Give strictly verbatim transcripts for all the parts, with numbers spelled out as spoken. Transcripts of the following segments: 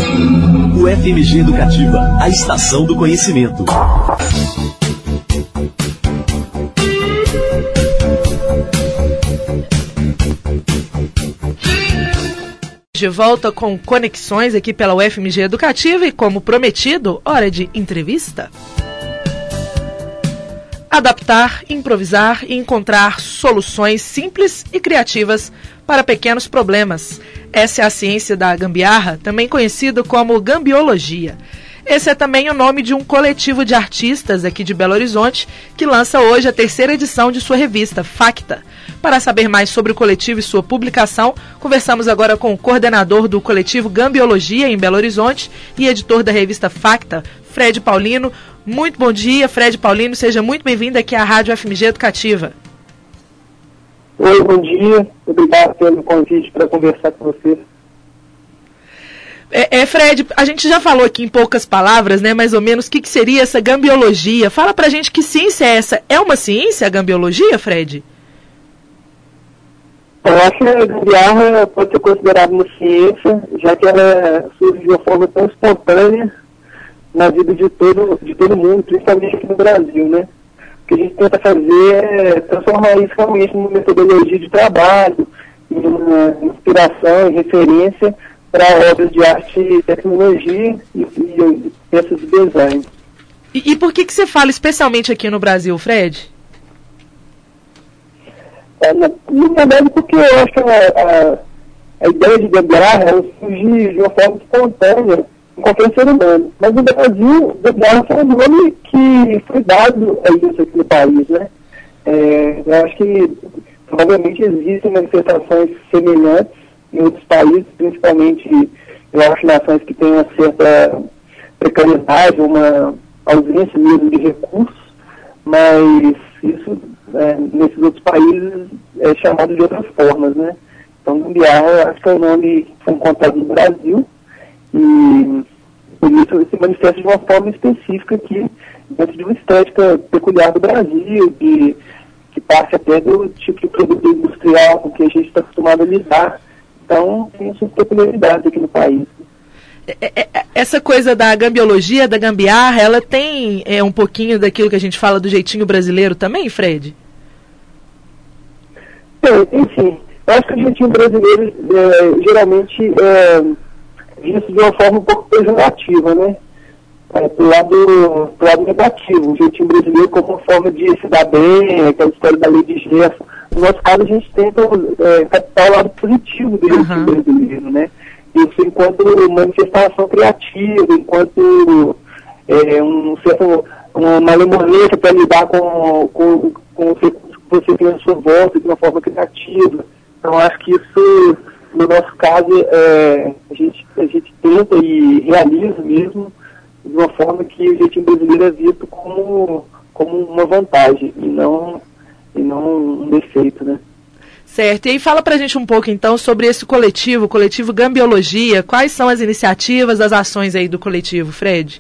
U F M G Educativa, a estação do conhecimento. De volta com Conexões aqui pela U F M G Educativa e, como prometido, hora de entrevista. Adaptar, improvisar e encontrar soluções simples e criativas para pequenos problemas. Essa é a ciência da gambiarra, também conhecida como gambiologia. Esse é também o nome de um coletivo de artistas aqui de Belo Horizonte que lança hoje a terceira edição de sua revista, Facta. Para saber mais sobre o coletivo e sua publicação, conversamos agora com o coordenador do coletivo Gambiologia em Belo Horizonte e editor da revista Facta, Fred Paulino. Muito bom dia, Fred Paulino, seja muito bem-vindo aqui à Rádio F M G Educativa. Oi, bom dia, obrigado pelo convite para conversar com você. É, é, Fred, a gente já falou aqui em poucas palavras, né, mais ou menos, o que, que seria essa gambiologia. Fala pra gente que ciência é essa. É uma ciência a gambiologia, Fred? Eu acho que a gambiarra pode ser considerada uma ciência, já que ela surge de uma forma tão espontânea na vida de todo, de todo mundo, principalmente aqui no Brasil, né? O que a gente tenta fazer é transformar isso realmente numa metodologia de trabalho, numa inspiração e referência para obras de arte e tecnologia e, e peças de design. E, e por que, que você fala especialmente aqui no Brasil, Fred? É, na, na verdade, porque eu acho que a, a, a ideia de gambiarra surge de uma forma espontânea em qualquer ser humano. Mas no Brasil, gambiarra foi um nome que foi dado a isso aqui no país, né? É, eu acho que provavelmente existem manifestações semelhantes em outros países, principalmente, eu acho, nações que têm uma certa precariedade, uma ausência mesmo de recursos, mas isso, é, nesses outros países, é chamado de outras formas, né? Então, gambiarra, eu acho que é o nome que foi encontrado no Brasil, e por isso se manifesta de uma forma específica aqui, dentro de uma estética peculiar do Brasil, de, que parte até do tipo de produto industrial com que a gente está acostumado a lidar. Então, tem suas peculiaridades aqui no país. Essa coisa da gambiologia, da gambiarra, ela tem é, um pouquinho daquilo que a gente fala do jeitinho brasileiro também, Fred? Tem, tem sim. Eu acho que o jeitinho brasileiro, é, geralmente, é visto de uma forma um pouco pejorativa, né? É, do, lado, do lado negativo. O jeitinho brasileiro como uma forma de se dar bem, aquela história da lei de Gerson. No nosso caso, a gente tenta é, captar o lado positivo do jeitinho uhum. brasileiro, né? Isso enquanto manifestação criativa, enquanto é, um certo, uma malemolência para lidar com, com, com os recursos que você tem à sua volta de uma forma criativa. Então, acho que isso, no nosso caso, é, a, gente, a gente tenta e realiza mesmo de uma forma que o jeitinho brasileiro é visto como, como uma vantagem e não, e não um defeito, né? Certo, e aí fala pra gente um pouco então sobre esse coletivo, o coletivo Gambiologia. Quais são as iniciativas, as ações aí do coletivo, Fred?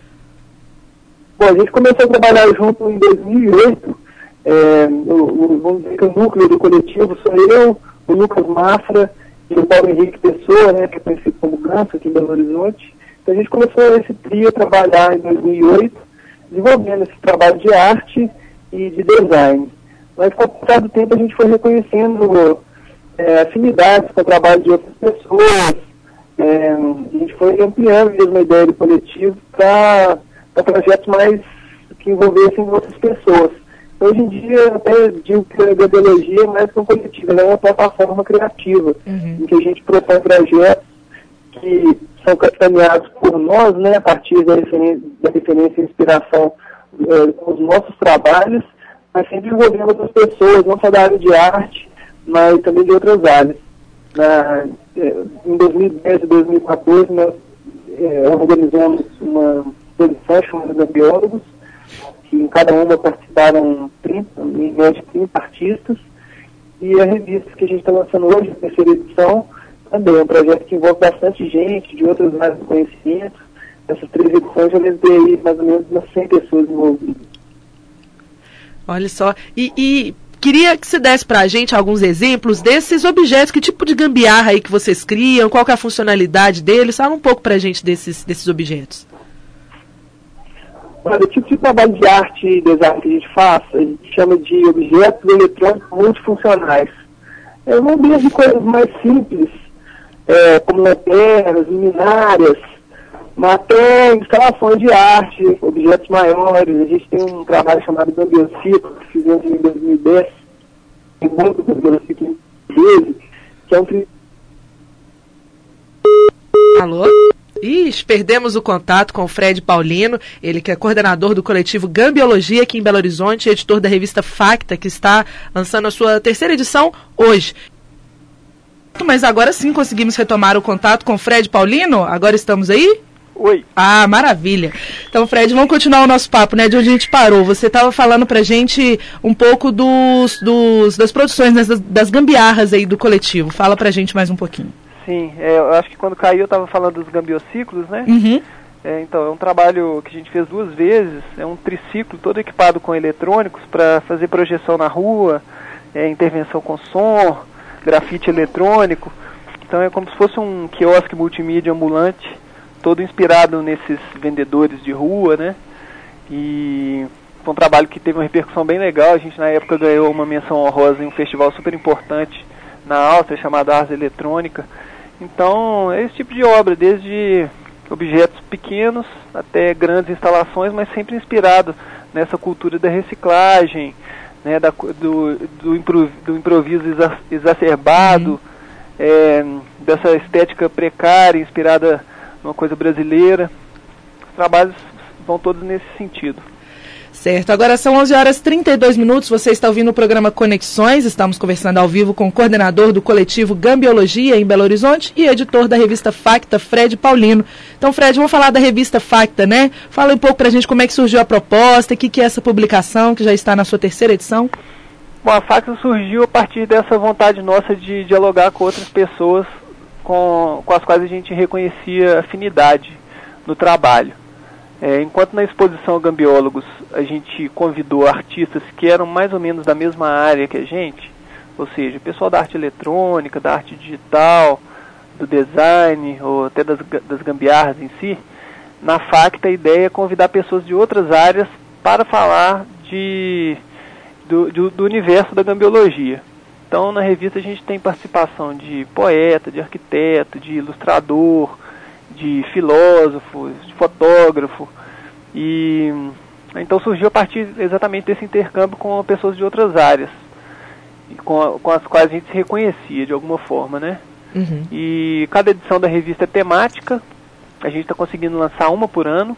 Bom, a gente começou a trabalhar junto em dois mil e oito, é, o, o, vamos dizer que o núcleo do coletivo sou eu, o Lucas Mafra e o Paulo Henrique Pessoa, né, que é conhecido como Ganso aqui em Belo Horizonte. Então a gente começou esse trio a trabalhar em dois mil e oito, desenvolvendo esse trabalho de arte e de design. Mas com o passar do tempo a gente foi reconhecendo é, afinidades com o trabalho de outras pessoas, é, a gente foi ampliando mesmo a ideia do coletivo para projetos mais que envolvessem outras pessoas. Hoje em dia eu até digo que a gambiologia é mais que um coletivo, ela é uma plataforma criativa, uhum. em que a gente propõe projetos que são capitaneados por nós, né, a partir da referência, da referência e inspiração é, com os nossos trabalhos, mas sempre envolvendo outras pessoas, não só da área de arte, mas também de outras áreas. Na, em dois mil e dez e dois mil e quatorze, nós é, organizamos uma exposição chamada Gambiólogos, que em cada uma participaram trinta, em média trinta artistas, e a revista que a gente está lançando hoje, a terceira edição, também é um projeto que envolve bastante gente, de outras áreas do conhecimento. Essas três edições já levei aí mais ou menos umas cem pessoas envolvidas. Olha só, e, e Queria que você desse para a gente alguns exemplos desses objetos, que tipo de gambiarra aí que vocês criam, qual que é a funcionalidade deles, fala um pouco para a gente desses, desses objetos. Olha, o tipo de trabalho de arte e design que a gente faz, a gente chama de objetos eletrônicos multifuncionais. É uma de coisas mais simples, é, como lanternas, luminárias, mas até instalações de arte, objetos maiores. A gente tem um trabalho chamado Gambiociclo, que fizemos em dois mil e dez, em banco do Gambiociclo em dois mil e doze, que é um... Alô? Ixi, perdemos o contato com o Fred Paulino, ele que é coordenador do coletivo Gambiologia aqui em Belo Horizonte, editor da revista Facta, que está lançando a sua terceira edição hoje. Mas agora sim conseguimos retomar o contato com o Fred Paulino, agora estamos aí? Oi. Ah, maravilha. Então, Fred, vamos continuar o nosso papo, né, de onde a gente parou. Você estava falando pra gente um pouco dos, dos, das produções, né, das, das gambiarras aí do coletivo. Fala pra gente mais um pouquinho. Sim, é, eu acho que quando caiu eu estava falando dos gambiociclos, né? Uhum. É, então, é um trabalho que a gente fez duas vezes, é um triciclo todo equipado com eletrônicos para fazer projeção na rua, é, intervenção com som, grafite eletrônico. Então é como se fosse um quiosque multimídia ambulante, todo inspirado nesses vendedores de rua, né? E foi um trabalho que teve uma repercussão bem legal. A gente na época ganhou uma menção honrosa em um festival super importante na Áustria, chamado Ars Eletrônica. Então é esse tipo de obra, desde objetos pequenos até grandes instalações, mas sempre inspirado nessa cultura da reciclagem, né, da, do, do, improv, do improviso exa, exacerbado, uhum. é, dessa estética precária, inspirada numa coisa brasileira. Os trabalhos vão todos nesse sentido. Certo, agora são onze horas e trinta e dois minutos, você está ouvindo o programa Conexões, estamos conversando ao vivo com o coordenador do coletivo Gambiologia em Belo Horizonte e editor da revista Facta, Fred Paulino. Então, Fred, vamos falar da revista Facta, né? Fala um pouco pra gente como é que surgiu a proposta, o que, que é essa publicação, que já está na sua terceira edição. Bom, a Facta surgiu a partir dessa vontade nossa de dialogar com outras pessoas com, com as quais a gente reconhecia afinidade no trabalho. É, enquanto na exposição Gambiólogos a gente convidou artistas que eram mais ou menos da mesma área que a gente, ou seja, pessoal da arte eletrônica, da arte digital, do design, ou até das, das gambiarras em si, na Facta a ideia é convidar pessoas de outras áreas para falar de, do, do, do universo da gambiologia. Então na revista a gente tem participação de poeta, de arquiteto, de ilustrador, de filósofos, de fotógrafo, e então surgiu a partir exatamente desse intercâmbio com pessoas de outras áreas, com, a, com as quais a gente se reconhecia de alguma forma, né? Uhum. E cada edição da revista é temática, a gente está conseguindo lançar uma por ano,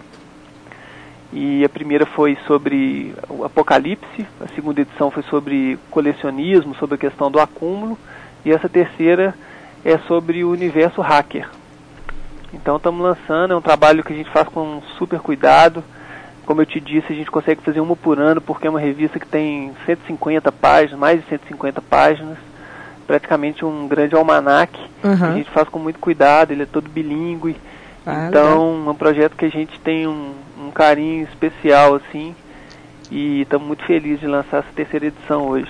e a primeira foi sobre o Apocalipse, a segunda edição foi sobre colecionismo, sobre a questão do acúmulo, e essa terceira é sobre o universo hacker. Então estamos lançando, é um trabalho que a gente faz com super cuidado. Como eu te disse, a gente consegue fazer uma por ano, porque é uma revista que tem cento e cinquenta páginas, mais de cento e cinquenta páginas, praticamente um grande almanaque. Uhum. A gente faz com muito cuidado, ele é todo bilíngue. Ah, então legal. É um projeto que a gente tem um, um carinho especial, assim, e estamos muito felizes de lançar essa terceira edição hoje.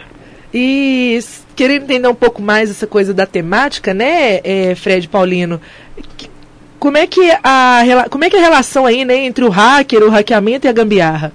E querendo entender um pouco mais essa coisa da temática, né, é, Fred Paulino, que, Como é, que a, como é que é a relação aí, né, entre o hacker, o hackeamento e a gambiarra?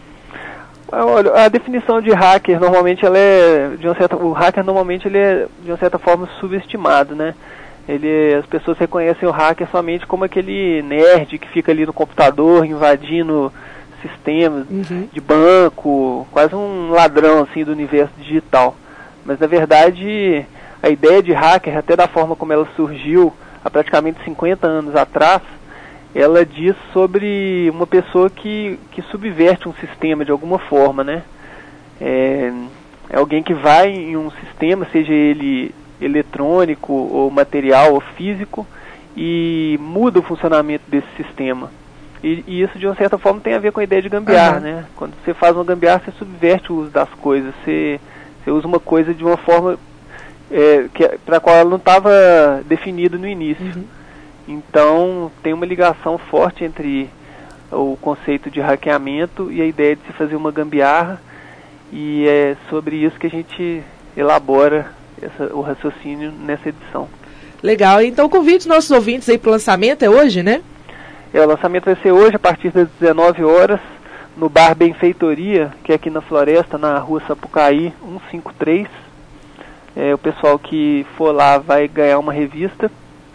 Olha, a definição de hacker normalmente ela é de uma certa, o hacker normalmente ele é de uma certa forma subestimado, né? Ele, as pessoas reconhecem o hacker somente como aquele nerd que fica ali no computador invadindo sistemas uhum. de banco, quase um ladrão assim do universo digital. Mas na verdade a ideia de hacker, até da forma como ela surgiu há praticamente cinquenta anos atrás, ela diz sobre uma pessoa que, que subverte um sistema de alguma forma, né? É, é alguém que vai em um sistema, seja ele eletrônico, ou material, ou físico, e muda o funcionamento desse sistema. E, e isso, de uma certa forma, tem a ver com a ideia de gambiarra, uhum. né? Quando você faz uma gambiarra, você subverte o uso das coisas, você, você usa uma coisa de uma forma... É, para a qual ela não estava definida no início. Uhum. Então tem uma ligação forte entre o conceito de hackeamento e a ideia de se fazer uma gambiarra, e é sobre isso que a gente elabora essa, o raciocínio nessa edição. Legal, então convide os nossos ouvintes aí para o lançamento, é hoje, né? É, o lançamento vai ser hoje, a partir das dezenove horas, no Bar Benfeitoria, que é aqui na Floresta, na rua Sapucaí, cento e cinquenta e três. É, o pessoal que for lá vai ganhar uma revista.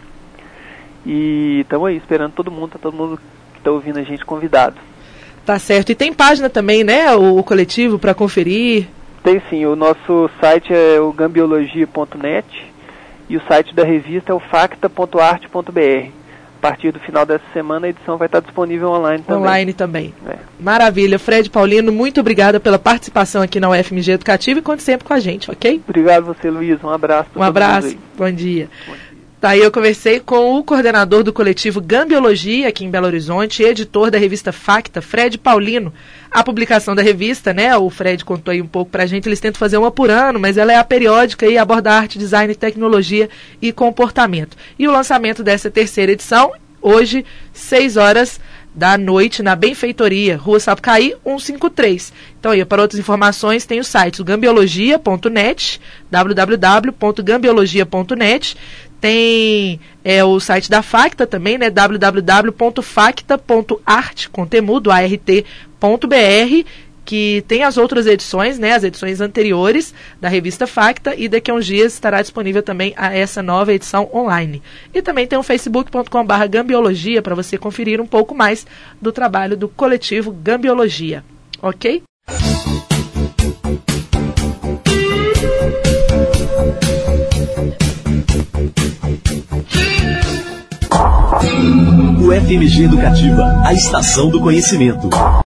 E estamos aí, esperando todo mundo, tá todo mundo que está ouvindo a gente convidado. Tá certo, e tem página também, né, o, o coletivo, para conferir? Tem sim, o nosso site é o gambiologia ponto net e o site da revista é o facta ponto arte ponto b r. A partir do final dessa semana a edição vai estar disponível online também. Online também. É. Maravilha. Fred Paulino, muito obrigada pela participação aqui na U F M G Educativa e conte sempre com a gente, ok? Obrigado você, Luiz. Um abraço. Um abraço. Bom dia. Bom dia. Tá, eu conversei com o coordenador do coletivo Gambiologia aqui em Belo Horizonte, editor da revista Facta, Fred Paulino. A publicação da revista, né, o Fred contou aí um pouco pra gente, eles tentam fazer uma por ano, mas ela é a periódica e aborda arte, design, tecnologia e comportamento. E o lançamento dessa terceira edição, hoje, seis horas da noite, na Benfeitoria, Rua Sapucaí, cento e cinquenta e três. Então, aí, para outras informações, tem o site gambiologia ponto net, w w w ponto gambiologia ponto net. Tem é, o site da Facta também, né, w w w ponto facta ponto art, conteúdo, art ponto b r, que tem as outras edições, né, as edições anteriores da revista Facta, e daqui a uns dias estará disponível também a essa nova edição online. E também tem o facebook ponto com barra gambiologia para você conferir um pouco mais do trabalho do coletivo Gambiologia. Ok? U F M G Educativa, a estação do conhecimento.